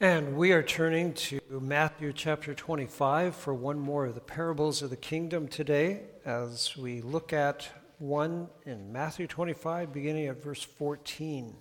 And we are turning to Matthew chapter 25 for one more of the parables of the kingdom today as we look at one in Matthew 25 beginning at verse 14.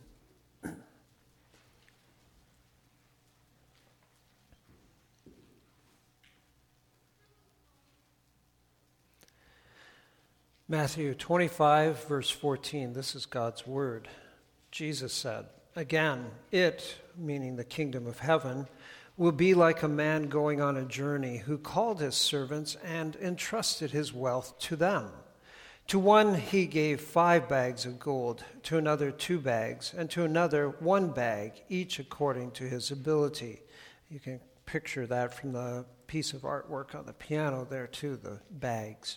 Matthew 25 verse 14, this is God's word. Jesus said, "Again, it," meaning the kingdom of heaven, "will be like a man going on a journey who called his servants and entrusted his wealth to them. To one he gave 5 bags of gold, to another 2 bags, and to another 1 bag, each according to his ability." You can picture that from the piece of artwork on the piano there too, the bags.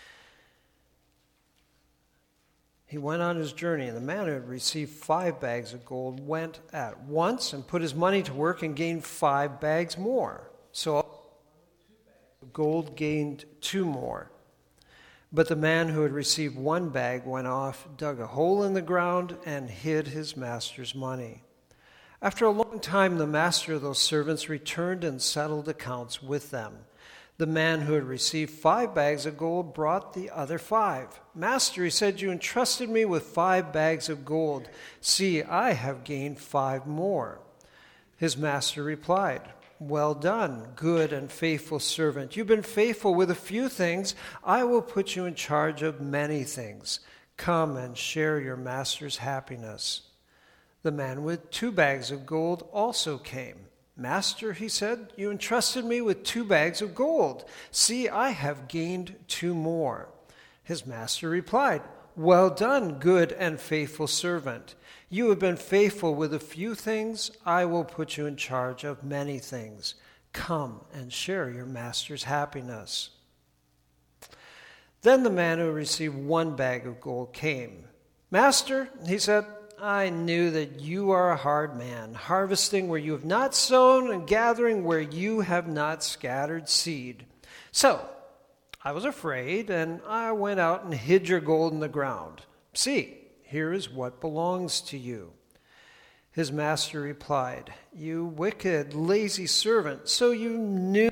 He went on his journey, and the man who had received 5 bags of gold went at once and put his money to work and gained 5 bags more. So gold gained 2 more. But the man who had received 1 bag went off, dug a hole in the ground, and hid his master's money. After a long time, the master of those servants returned and settled accounts with them. The man who had received 5 bags of gold brought the other 5. "Master," he said, "you entrusted me with 5 bags of gold. See, I have gained 5 more." His master replied, "Well done, good and faithful servant. You've been faithful with a few things. I will put you in charge of many things. Come and share your master's happiness." The man with 2 bags of gold also came. "Master," he said, "you entrusted me with 2 bags of gold. See, I have gained 2 more." His master replied, "Well done, good and faithful servant. You have been faithful with a few things. I will put you in charge of many things. Come and share your master's happiness." Then the man who received 1 bag of gold came. "Master," he said, "I knew that you are a hard man, harvesting where you have not sown and gathering where you have not scattered seed. So I was afraid, and I went out and hid your gold in the ground. See, here is what belongs to you." His master replied, "You wicked, lazy servant, so you knew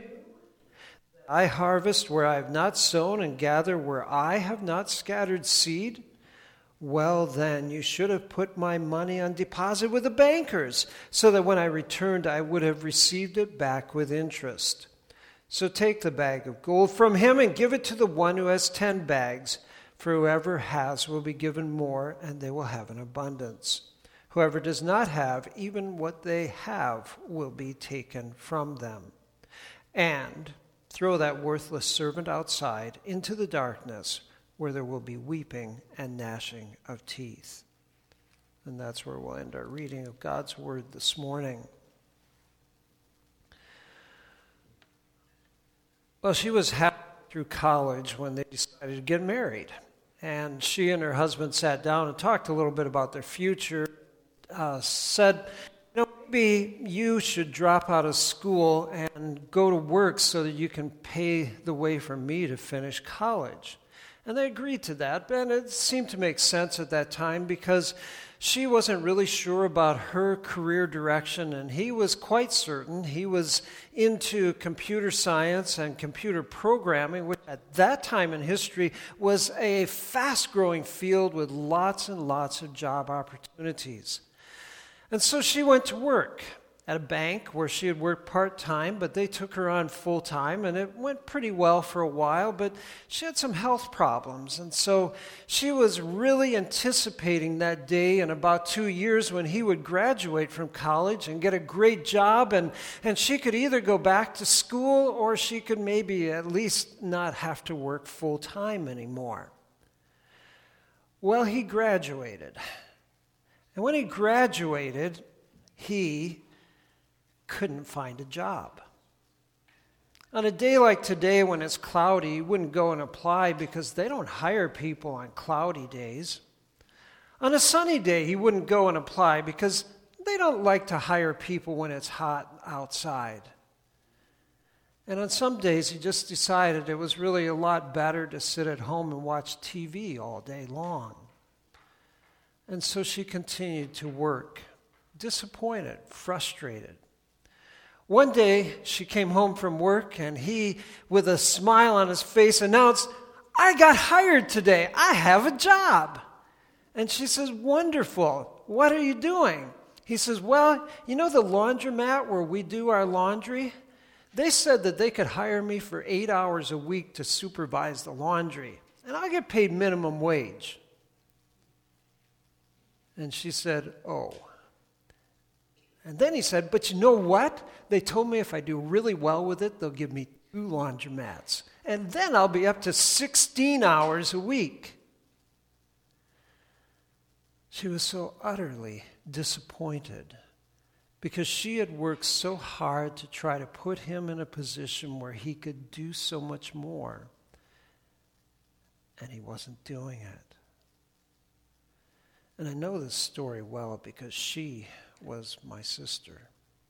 I harvest where I have not sown and gather where I have not scattered seed? Well, then, you should have put my money on deposit with the bankers, so that when I returned, I would have received it back with interest. So take the bag of gold from him and give it to the one who has 10 bags. For whoever has will be given more, and they will have an abundance. Whoever does not have, even what they have will be taken from them. And throw that worthless servant outside into the darkness, where there will be weeping and gnashing of teeth." And that's where we'll end our reading of God's word this morning. Well, she was halfway through college when they decided to get married. And she and her husband sat down and talked a little bit about their future, said, maybe you should drop out of school and go to work so that you can pay the way for me to finish college. And they agreed to that, and it seemed to make sense at that time because she wasn't really sure about her career direction, and he was quite certain. He was into computer science and computer programming, which at that time in history was a fast-growing field with lots and lots of job opportunities. And so she went to work at a bank where she had worked part-time, but they took her on full-time, and it went pretty well for a while, but she had some health problems, and so she was really anticipating that day in about 2 years when he would graduate from college and get a great job, and she could either go back to school or she could maybe at least not have to work full-time anymore. Well, he graduated, and when he graduated, he couldn't find a job. On a day like today when it's cloudy, you wouldn't go and apply because they don't hire people on cloudy days. On a sunny day, he wouldn't go and apply because they don't like to hire people when it's hot outside. And on some days, he just decided it was really a lot better to sit at home and watch TV all day long. And so she continued to work, disappointed, frustrated. One day, she came home from work, and he, with a smile on his face, announced, "I got hired today. I have a job." And she says, "Wonderful. What are you doing?" He says, "Well, you know the laundromat where we do our laundry? They said that they could hire me for 8 hours a week to supervise the laundry, and I get paid minimum wage." And she said, "Oh." And then he said, "But you know what? They told me if I do really well with it, they'll give me 2 laundromats. And then I'll be up to 16 hours a week." She was so utterly disappointed because she had worked so hard to try to put him in a position where he could do so much more. And he wasn't doing it. And I know this story well because she was my sister.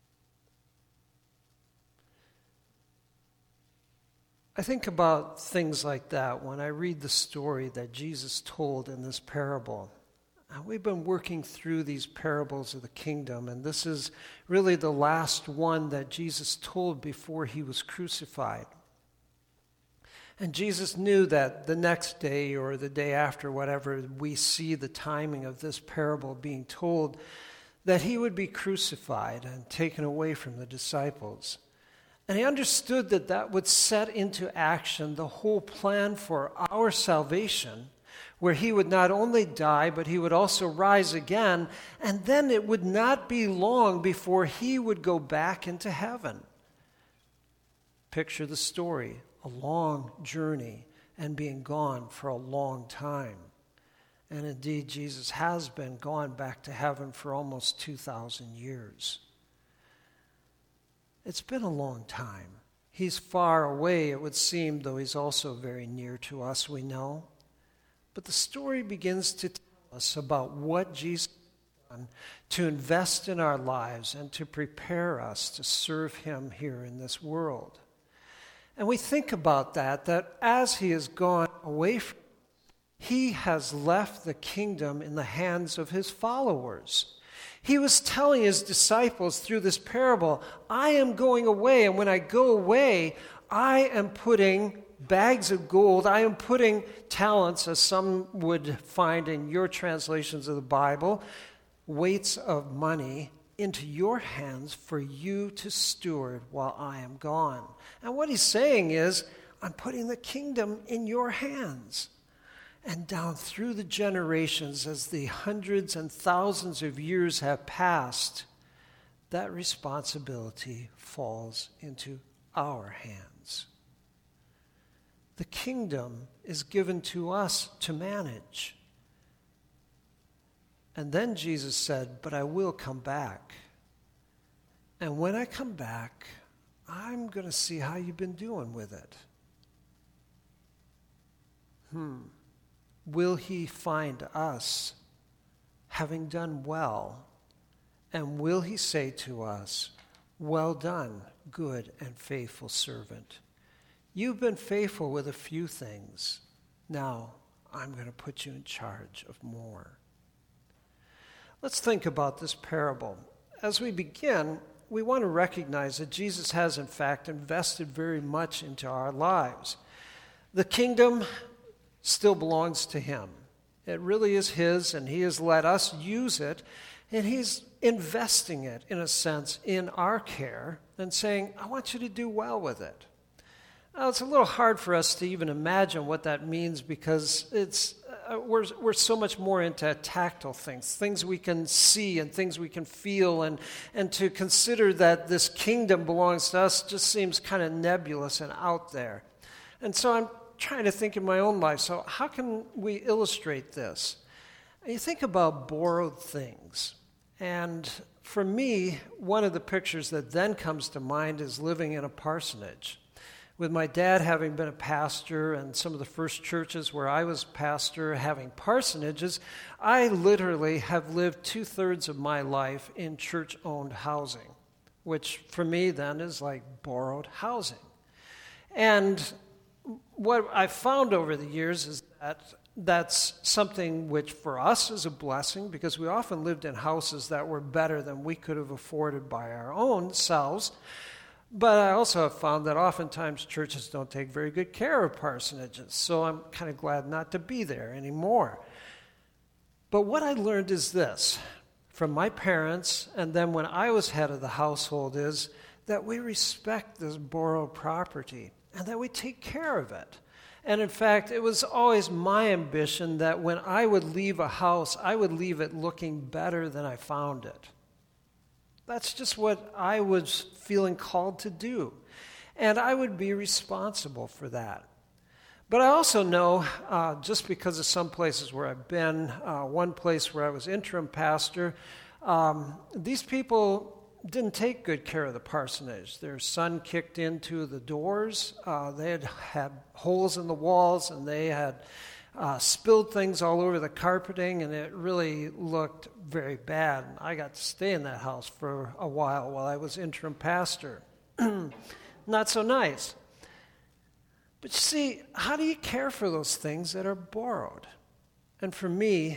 I think about things like that when I read the story that Jesus told in this parable. We've been working through these parables of the kingdom, and this is really the last one that Jesus told before he was crucified. And Jesus knew that the next day or the day after, whatever we see the timing of this parable being told, that he would be crucified and taken away from the disciples. And he understood that that would set into action the whole plan for our salvation, where he would not only die, but he would also rise again, and then it would not be long before he would go back into heaven. Picture the story, a long journey and being gone for a long time. And indeed, Jesus has been gone back to heaven for almost 2,000 years. It's been a long time. He's far away, it would seem, though he's also very near to us, we know. But the story begins to tell us about what Jesus has done to invest in our lives and to prepare us to serve him here in this world. And we think about that as he has gone away from us, he has left the kingdom in the hands of his followers. He was telling his disciples through this parable, "I am going away, and when I go away, I am putting bags of gold, I am putting talents," as some would find in your translations of the Bible, weights of money into your hands for you to steward while I am gone. And what he's saying is, I'm putting the kingdom in your hands. And down through the generations, as the hundreds and thousands of years have passed, that responsibility falls into our hands. The kingdom is given to us to manage. And then Jesus said, "But I will come back. And when I come back, I'm going to see how you've been doing with it." Will he find us having done well? And will he say to us, "Well done, good and faithful servant. You've been faithful with a few things. Now I'm going to put you in charge of more." Let's think about this parable. As we begin, we want to recognize that Jesus has, in fact, invested very much into our lives. The kingdom still belongs to him. It really is his, and he has let us use it, and he's investing it, in a sense, in our care and saying, "I want you to do well with it." Now, it's a little hard for us to even imagine what that means because we're so much more into tactile things we can see and things we can feel, and to consider that this kingdom belongs to us just seems kind of nebulous and out there. And so I'm trying to think in my own life, so how can we illustrate this? You think about borrowed things. And for me, one of the pictures that then comes to mind is living in a parsonage. With my dad having been a pastor and some of the first churches where I was pastor having parsonages, I literally have lived 2/3 of my life in church-owned housing, which for me then is like borrowed housing. And what I've found over the years is that that's something which for us is a blessing because we often lived in houses that were better than we could have afforded by our own selves. But I also have found that oftentimes churches don't take very good care of parsonages, so I'm kind of glad not to be there anymore. But what I learned is this, from my parents, and then when I was head of the household, is that we respect this borrowed property and that we take care of it. And in fact, it was always my ambition that when I would leave a house, I would leave it looking better than I found it. That's just what I was feeling called to do. And I would be responsible for that. But I also know, just because of some places where I've been, one place where I was interim pastor, these people didn't take good care of the parsonage. Their son kicked into the doors. They had holes in the walls, and they had spilled things all over the carpeting, and it really looked very bad. I got to stay in that house for a while I was interim pastor. Not so nice. But you see, how do you care for those things that are borrowed? And for me,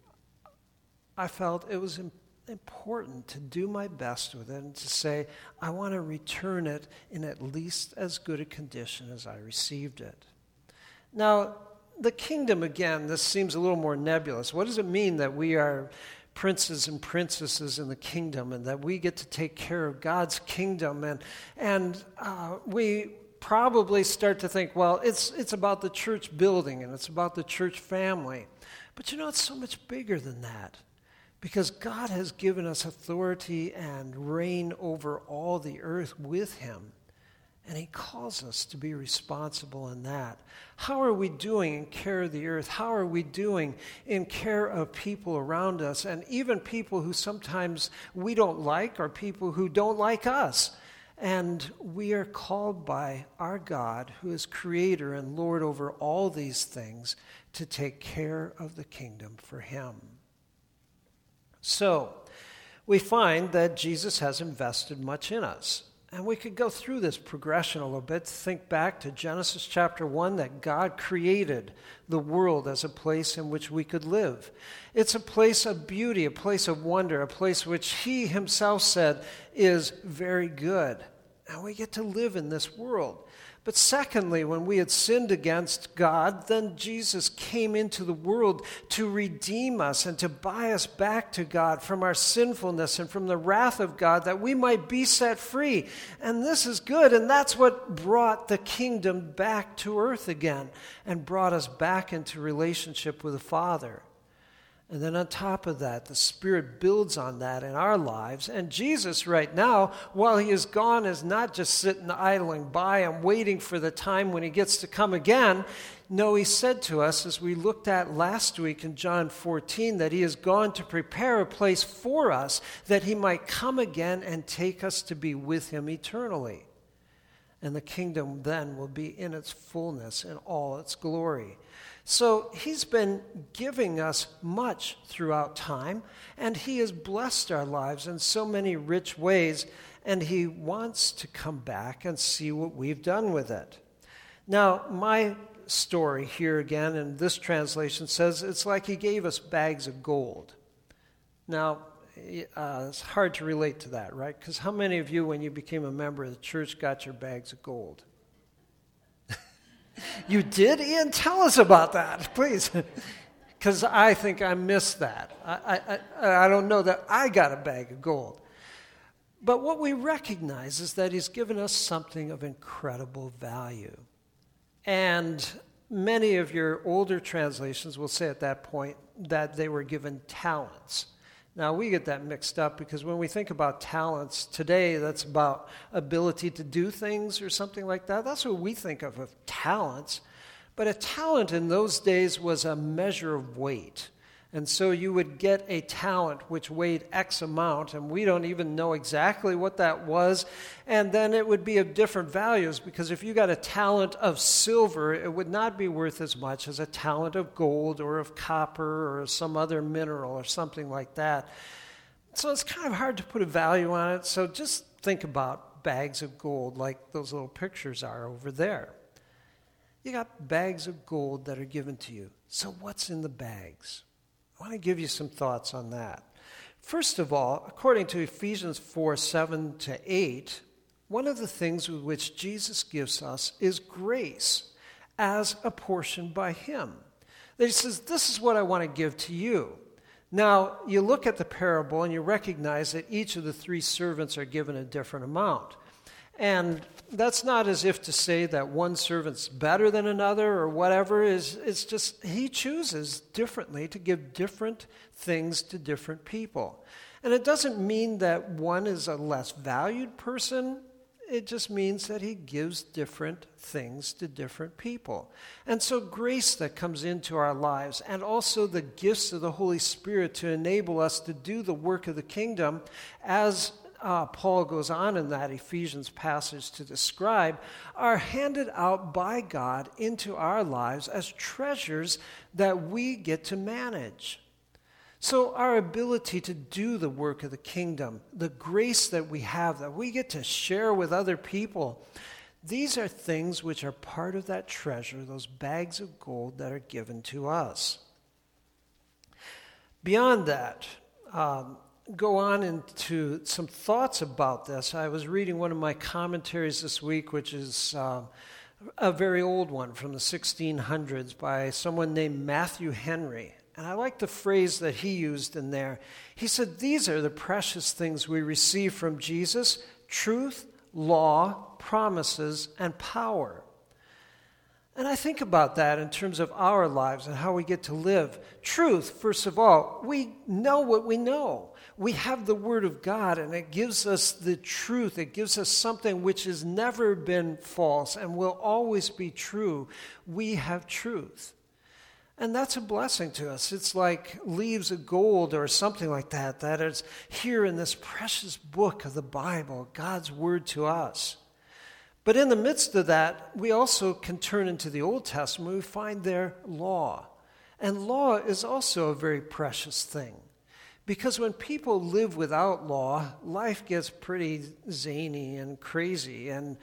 I felt it was important to do my best with it and to say, I want to return it in at least as good a condition as I received it. Now, the kingdom, again, this seems a little more nebulous. What does it mean that we are princes and princesses in the kingdom and that we get to take care of God's kingdom? And we probably start to think, well, it's about the church building and it's about the church family. But it's so much bigger than that. Because God has given us authority and reign over all the earth with him. And he calls us to be responsible in that. How are we doing in care of the earth? How are we doing in care of people around us? And even people who sometimes we don't like or people who don't like us. And we are called by our God, who is creator and Lord over all these things, to take care of the kingdom for him. So, we find that Jesus has invested much in us. And we could go through this progression a little bit, think back to Genesis chapter 1, that God created the world as a place in which we could live. It's a place of beauty, a place of wonder, a place which he himself said is very good. And we get to live in this world. But secondly, when we had sinned against God, then Jesus came into the world to redeem us and to buy us back to God from our sinfulness and from the wrath of God, that we might be set free. And this is good, and that's what brought the kingdom back to earth again and brought us back into relationship with the Father. And then on top of that, the Spirit builds on that in our lives. And Jesus right now, while he is gone, is not just sitting idling by and waiting for the time when he gets to come again. No, he said to us, as we looked at last week in John 14, that he has gone to prepare a place for us that he might come again and take us to be with him eternally. And the kingdom then will be in its fullness and all its glory. So he's been giving us much throughout time, and he has blessed our lives in so many rich ways, and he wants to come back and see what we've done with it. Now, my story here again in this translation says it's like he gave us bags of gold. Now, it's hard to relate to that, right? Because how many of you, when you became a member of the church, got your bags of gold? You did, Ian? Tell us about that, please. Because I think I missed that. I don't know that I got a bag of gold. But what we recognize is that he's given us something of incredible value. And many of your older translations will say at that point that they were given talents. Now, we get that mixed up because when we think about talents today, that's about ability to do things or something like that. That's what we think of talents. But a talent in those days was a measure of weight. And so you would get a talent which weighed X amount, and we don't even know exactly what that was. And then it would be of different values, because if you got a talent of silver, it would not be worth as much as a talent of gold or of copper or some other mineral or something like that. So it's kind of hard to put a value on it. So just think about bags of gold like those little pictures are over there. You got bags of gold that are given to you. So what's in the bags? I want to give you some thoughts on that. First of all, according to Ephesians 4:7-8, one of the things with which Jesus gives us is grace as apportioned by him. That he says, this is what I want to give to you. Now, you look at the parable and you recognize that each of the three servants are given a different amount. And that's not as if to say that one servant's better than another or whatever. It's just he chooses differently to give different things to different people. And it doesn't mean that one is a less valued person. It just means that he gives different things to different people. And so grace that comes into our lives and also the gifts of the Holy Spirit to enable us to do the work of the kingdom, as Paul goes on in that Ephesians passage to describe, are handed out by God into our lives as treasures that we get to manage. So our ability to do the work of the kingdom, the grace that we have, that we get to share with other people, these are things which are part of that treasure, those bags of gold that are given to us. Beyond that, go on into some thoughts about this. I was reading one of my commentaries this week, which is a very old one from the 1600s by someone named Matthew Henry. And I like the phrase that he used in there. He said, these are the precious things we receive from Jesus: truth, law, promises, and power. And I think about that in terms of our lives and how we get to live. Truth, first of all, we know what we know. We have the Word of God, and it gives us the truth. It gives us something which has never been false and will always be true. We have truth. And that's a blessing to us. It's like leaves of gold or something like that, that is here in this precious book of the Bible, God's Word to us. But in the midst of that, we also can turn into the Old Testament. We find there law. And law is also a very precious thing. Because when people live without law, life gets pretty zany and crazy. And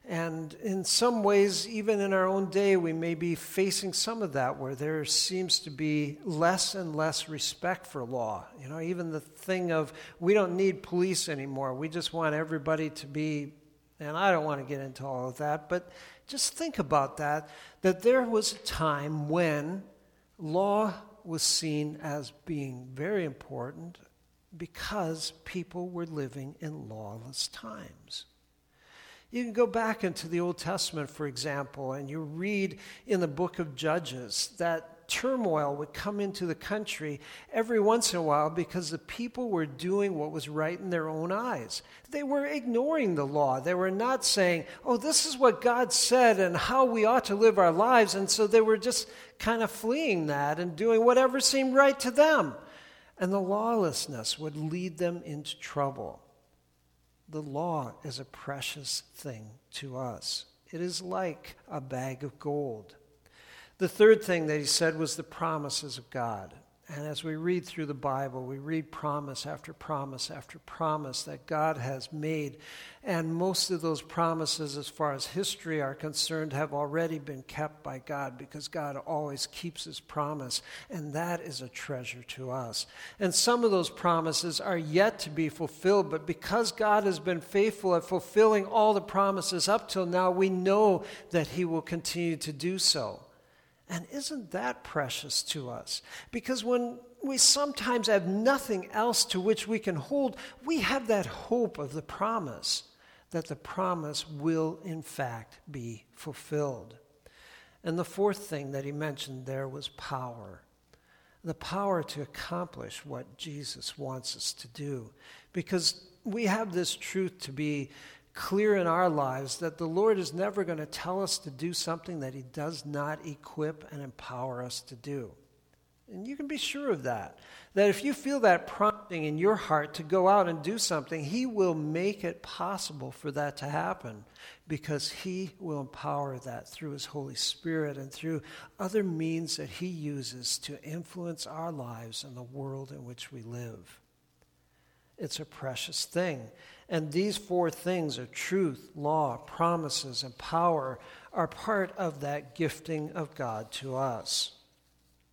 in some ways, even in our own day, we may be facing some of that, where there seems to be less and less respect for law. You know, even the thing of, we don't need police anymore. We just want everybody to be, and I don't want to get into all of that, but just think about that there was a time when law was seen as being very important because people were living in lawless times. You can go back into the Old Testament, for example, and you read in the book of Judges that turmoil would come into the country every once in a while because the people were doing what was right in their own eyes. They were ignoring the law. They were not saying, oh, this is what God said and how we ought to live our lives. And so they were just kind of fleeing that and doing whatever seemed right to them. And the lawlessness would lead them into trouble. The law is a precious thing to us. It is like a bag of gold. The third thing that he said was the promises of God. And as we read through the Bible, we read promise after promise after promise that God has made. And most of those promises, as far as history are concerned, have already been kept by God, because God always keeps his promise. And that is a treasure to us. And some of those promises are yet to be fulfilled, but because God has been faithful at fulfilling all the promises up till now, we know that he will continue to do so. And isn't that precious to us? Because when we sometimes have nothing else to which we can hold, we have that hope of the promise, that the promise will in fact be fulfilled. And the fourth thing that he mentioned there was power. The power to accomplish what Jesus wants us to do. Because we have this truth to be clear in our lives, that the Lord is never going to tell us to do something that he does not equip and empower us to do. And you can be sure of that if you feel that prompting in your heart to go out and do something, he will make it possible for that to happen, because he will empower that through his Holy Spirit and through other means that he uses to influence our lives and the world in which we live. It's a precious thing. And these four things of truth, law, promises, and power are part of that gifting of God to us.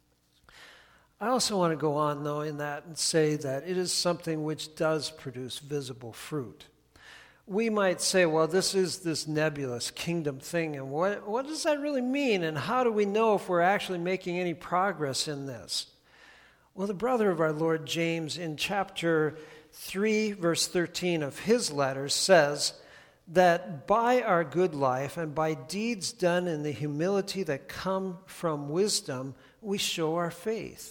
I also want to go on, though, in that and say that it is something which does produce visible fruit. We might say, well, this is this nebulous kingdom thing, and what does that really mean, and how do we know if we're actually making any progress in this? Well, the brother of our Lord James in chapter 3, verse 13 of his letter says that by our good life and by deeds done in the humility that come from wisdom, we show our faith.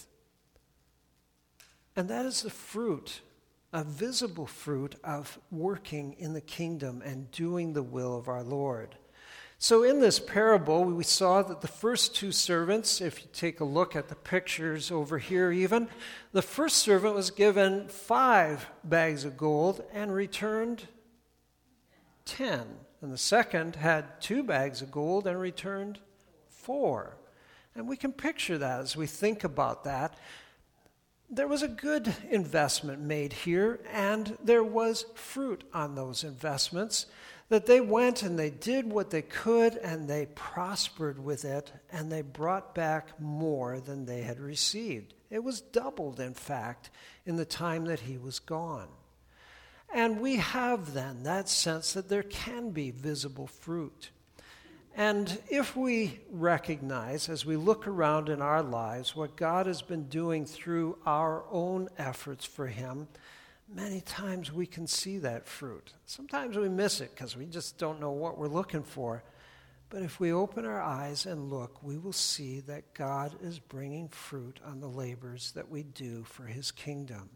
And that is the fruit, a visible fruit of working in the kingdom and doing the will of our Lord. So in this parable, we saw that the first two servants, if you take a look at the pictures over here even, the first servant was given 5 bags of gold and returned 10. And the second had 2 bags of gold and returned 4. And we can picture that as we think about that. There was a good investment made here, and there was fruit on those investments, that they went and they did what they could, and they prospered with it, and they brought back more than they had received. It was doubled, in fact, in the time that he was gone. And we have then that sense that there can be visible fruit. And if we recognize, as we look around in our lives, what God has been doing through our own efforts for him, many times we can see that fruit. Sometimes we miss it because we just don't know what we're looking for. But if we open our eyes and look, we will see that God is bringing fruit on the labors that we do for his kingdom.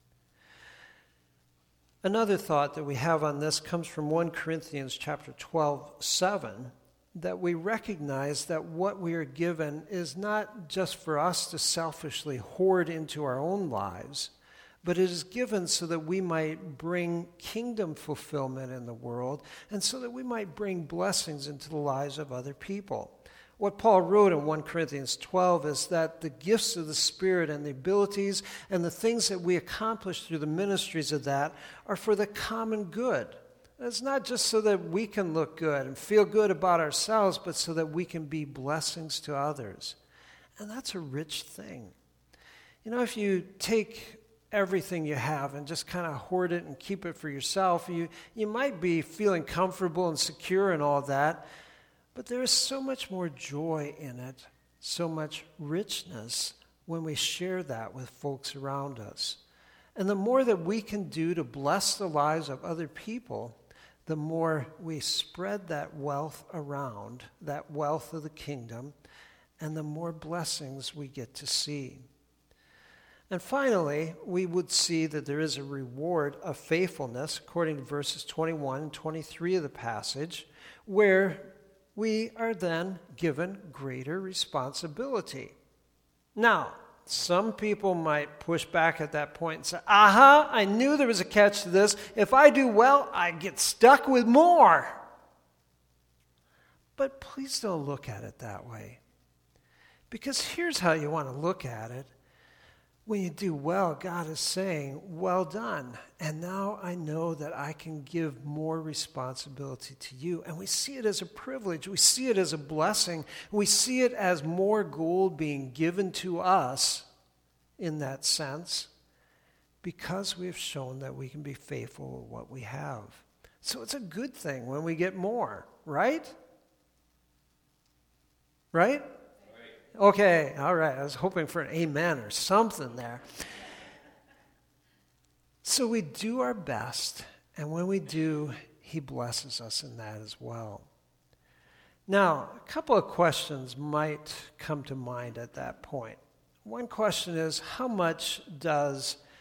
Another thought that we have on this comes from 1 Corinthians chapter 12:7. That we recognize that what we are given is not just for us to selfishly hoard into our own lives, but it is given so that we might bring kingdom fulfillment in the world and so that we might bring blessings into the lives of other people. What Paul wrote in 1 Corinthians 12 is that the gifts of the Spirit and the abilities and the things that we accomplish through the ministries of that are for the common good. It's not just so that we can look good and feel good about ourselves, but so that we can be blessings to others. And that's a rich thing. You know, if you take everything you have and just kind of hoard it and keep it for yourself, you might be feeling comfortable and secure and all that, but there is so much more joy in it, so much richness when we share that with folks around us. And the more that we can do to bless the lives of other people, the more we spread that wealth around, that wealth of the kingdom, and the more blessings we get to see. And finally, we would see that there is a reward of faithfulness, according to verses 21 and 23 of the passage, where we are then given greater responsibility. Now, some people might push back at that point and say, I knew there was a catch to this. If I do well, I get stuck with more. But please don't look at it that way. Because here's how you want to look at it. When you do well, God is saying, well done. And now I know that I can give more responsibility to you. And we see it as a privilege. We see it as a blessing. We see it as more gold being given to us in that sense because we have shown that we can be faithful with what we have. So it's a good thing when we get more, right? Right? Okay, all right. I was hoping for an amen or something there. So we do our best, and when we do, he blesses us in that as well. Now, a couple of questions might come to mind at that point. One question is, how much do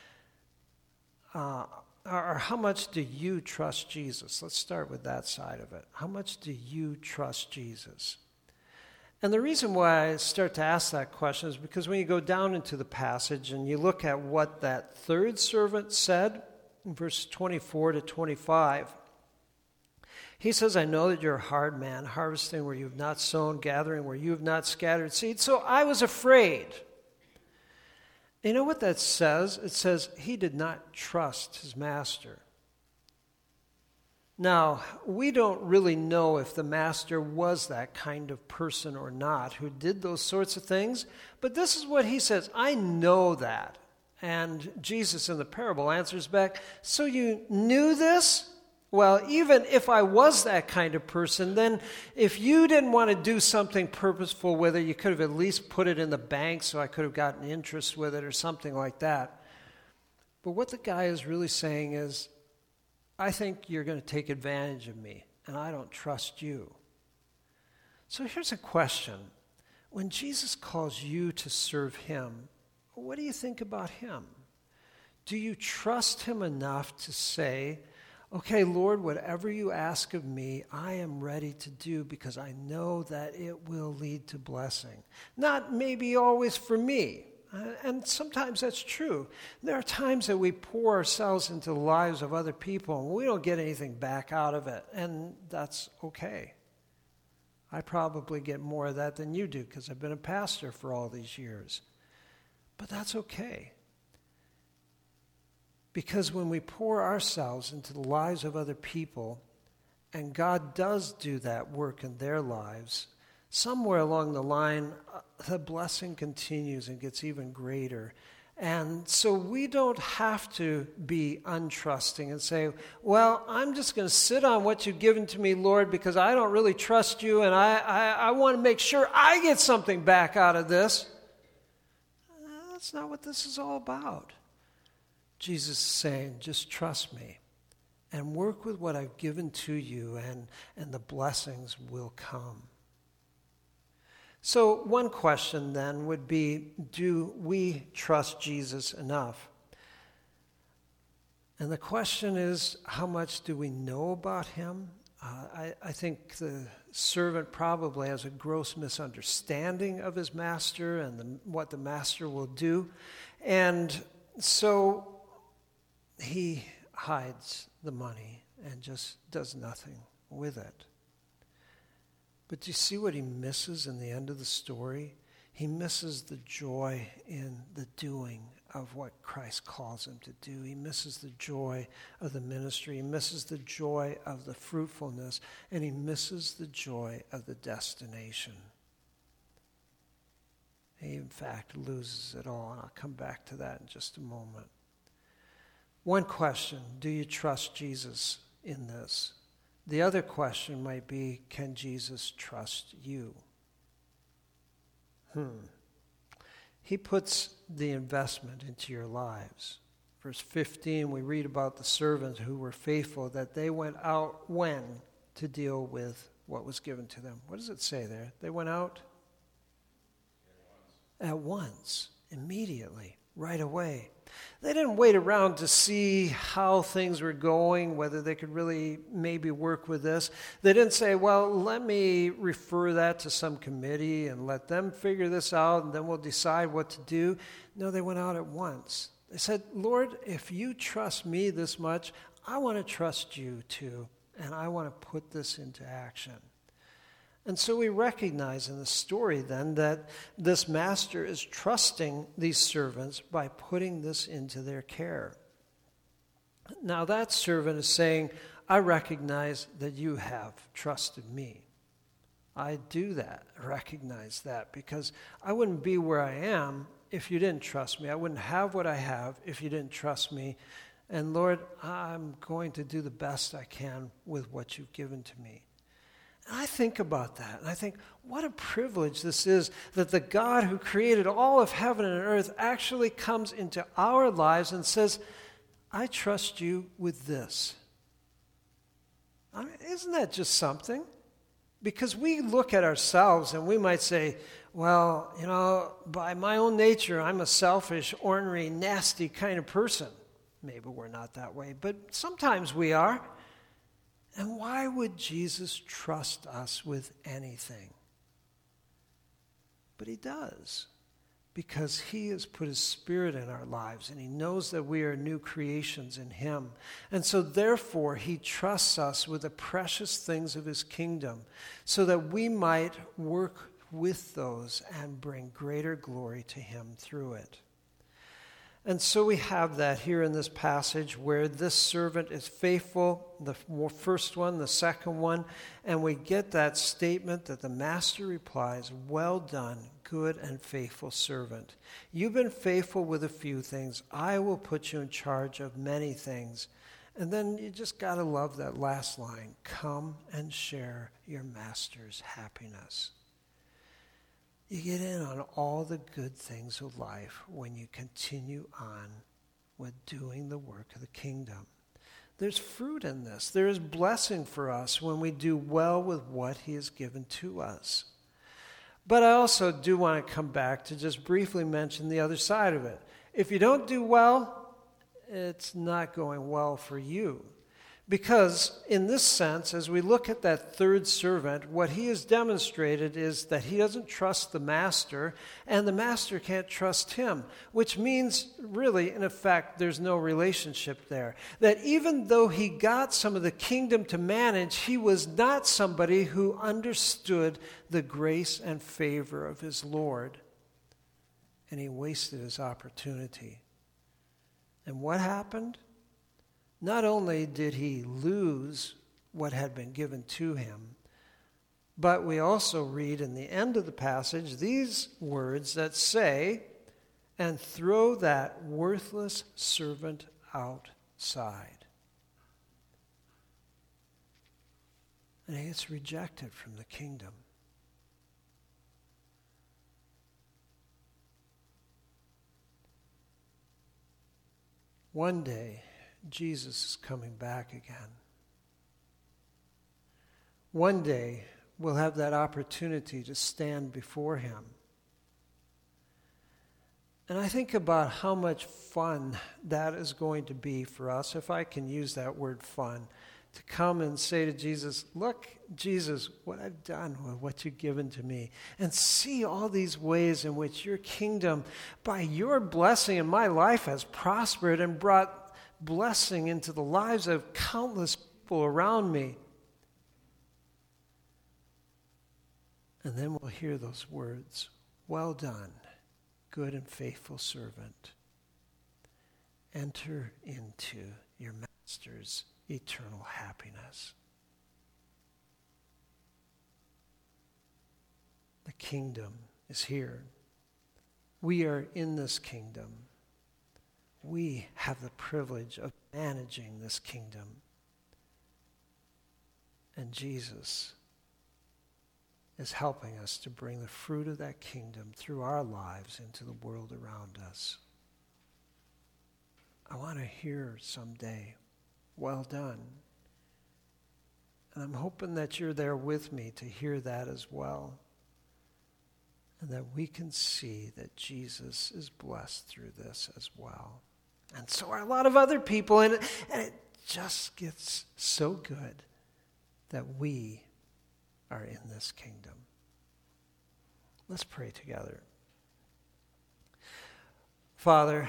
you trust Jesus? Let's start with that side of it. How much do you trust Jesus? And the reason why I start to ask that question is because when you go down into the passage and you look at what that third servant said in verses 24 to 25, he says, I know that you're a hard man, harvesting where you have not sown, gathering where you have not scattered seed. So I was afraid. You know what that says? It says he did not trust his master. Now, we don't really know if the master was that kind of person or not who did those sorts of things, but this is what he says, I know that. And Jesus in the parable answers back, so you knew this? Well, even if I was that kind of person, then if you didn't want to do something purposeful with it, you could have at least put it in the bank so I could have gotten interest with it or something like that. But what the guy is really saying is, I think you're going to take advantage of me, and I don't trust you. So here's a question. When Jesus calls you to serve him, what do you think about him? Do you trust him enough to say, okay, Lord, whatever you ask of me, I am ready to do because I know that it will lead to blessing. Not maybe always for me. And sometimes that's true. There are times that we pour ourselves into the lives of other people and we don't get anything back out of it. And that's okay. I probably get more of that than you do because I've been a pastor for all these years. But that's okay. Because when we pour ourselves into the lives of other people, and God does do that work in their lives, somewhere along the line, the blessing continues and gets even greater. And so we don't have to be untrusting and say, well, I'm just going to sit on what you've given to me, Lord, because I don't really trust you, and I want to make sure I get something back out of this. That's not what this is all about. Jesus is saying, just trust me and work with what I've given to you, and the blessings will come. So one question then would be, do we trust Jesus enough? And the question is, how much do we know about him? I think the servant probably has a gross misunderstanding of his master and what the master will do. And so he hides the money and just does nothing with it. But do you see what he misses in the end of the story? He misses the joy in the doing of what Christ calls him to do. He misses the joy of the ministry. He misses the joy of the fruitfulness. And he misses the joy of the destination. He, in fact, loses it all. And I'll come back to that in just a moment. One question, do you trust Jesus in this? The other question might be, can Jesus trust you? He puts the investment into your lives. Verse 15, we read about the servants who were faithful, that they went out when to deal with what was given to them. What does it say there? They went out? At once, immediately, right away. They didn't wait around to see how things were going, whether they could really maybe work with this. They didn't say, well, let me refer that to some committee and let them figure this out and then we'll decide what to do. No, they went out at once. They said, Lord, if you trust me this much, I want to trust you too, and I want to put this into action. And so we recognize in the story then that this master is trusting these servants by putting this into their care. Now that servant is saying, I recognize that you have trusted me. I do that, recognize that, because I wouldn't be where I am if you didn't trust me. I wouldn't have what I have if you didn't trust me. And Lord, I'm going to do the best I can with what you've given to me. And I think about that, and I think, what a privilege this is that the God who created all of heaven and earth actually comes into our lives and says, I trust you with this. I mean, isn't that just something? Because we look at ourselves and we might say, well, you know, by my own nature, I'm a selfish, ornery, nasty kind of person. Maybe we're not that way, but sometimes we are. And why would Jesus trust us with anything? But he does, because he has put his Spirit in our lives, and he knows that we are new creations in him. And so therefore, he trusts us with the precious things of his kingdom, so that we might work with those and bring greater glory to him through it. And so we have that here in this passage where this servant is faithful, the first one, the second one, and we get that statement that the master replies, "Well done, good and faithful servant. You've been faithful with a few things. I will put you in charge of many things." And then you just got to love that last line, "Come and share your master's happiness." You get in on all the good things of life when you continue on with doing the work of the kingdom. There's fruit in this. There is blessing for us when we do well with what he has given to us. But I also do want to come back to just briefly mention the other side of it. If you don't do well, it's not going well for you. Because in this sense, as we look at that third servant, what he has demonstrated is that he doesn't trust the master, and the master can't trust him, which means really, in effect, there's no relationship there. That even though he got some of the kingdom to manage, he was not somebody who understood the grace and favor of his Lord, and he wasted his opportunity. And what happened? Not only did he lose what had been given to him, but we also read in the end of the passage these words that say, "And throw that worthless servant outside." And he gets rejected from the kingdom. One day, Jesus is coming back again. One day, we'll have that opportunity to stand before him. And I think about how much fun that is going to be for us, if I can use that word fun, to come and say to Jesus, "Look, Jesus, what I've done with what you've given to me," and see all these ways in which your kingdom, by your blessing in my life, has prospered and brought blessing into the lives of countless people around me. And then we'll hear those words, "Well done, good and faithful servant. Enter into your master's eternal happiness." The kingdom is here. We are in this kingdom. We have the privilege of managing this kingdom. And Jesus is helping us to bring the fruit of that kingdom through our lives into the world around us. I want to hear someday, "Well done." And I'm hoping that you're there with me to hear that as well. And that we can see that Jesus is blessed through this as well. And so are a lot of other people, and it just gets so good that we are in this kingdom. Let's pray together. Father,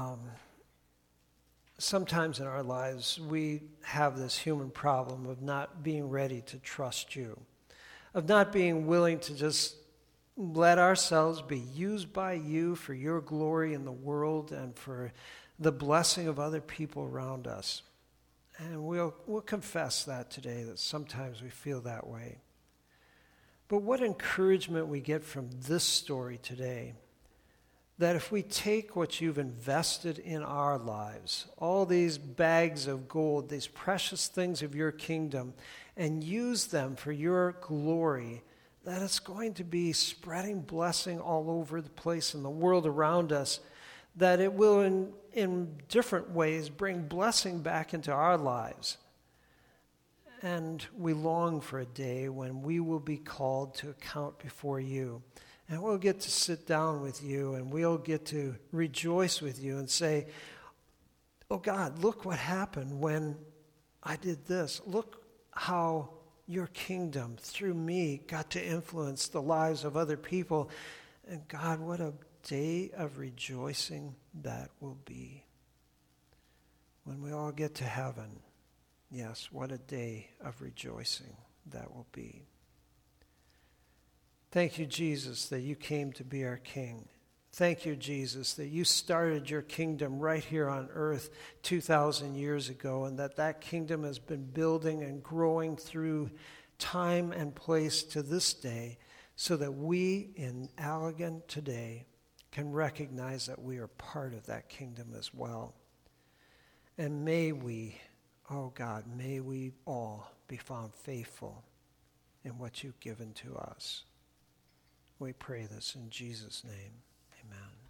sometimes in our lives we have this human problem of not being ready to trust you, of not being willing to just let ourselves be used by you for your glory in the world and for the blessing of other people around us. And we'll confess that today, that sometimes we feel that way. But what encouragement we get from this story today, that if we take what you've invested in our lives, all these bags of gold, these precious things of your kingdom, and use them for your glory, that it's going to be spreading blessing all over the place in the world around us, that it will in different ways bring blessing back into our lives. And we long for a day when we will be called to account before you. And we'll get to sit down with you, and we'll get to rejoice with you and say, "Oh God, look what happened when I did this. Look how your kingdom through me got to influence the lives of other people." And God, what a day of rejoicing that will be. When we all get to heaven, yes, what a day of rejoicing that will be. Thank you, Jesus, that you came to be our King. Thank you, Jesus, that you started your kingdom right here on earth 2,000 years ago, and that kingdom has been building and growing through time and place to this day, so that we in Allegan today can recognize that we are part of that kingdom as well. And may we, oh God, may we all be found faithful in what you've given to us. We pray this in Jesus' name. Amen.